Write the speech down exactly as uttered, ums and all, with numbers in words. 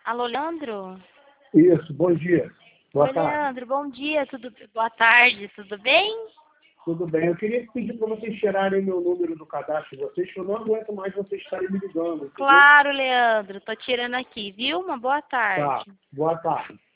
Alô, Leandro? Isso, bom dia. Boa Oi, tarde. Leandro, bom dia, tudo... boa tarde, tudo bem? Tudo bem. Eu queria pedir para vocês tirarem meu número do cadastro de vocês, que eu não aguento mais vocês estarem me ligando, entendeu? Claro, Leandro, tô tirando aqui, viu? Uma boa Tá, tarde. boa tarde.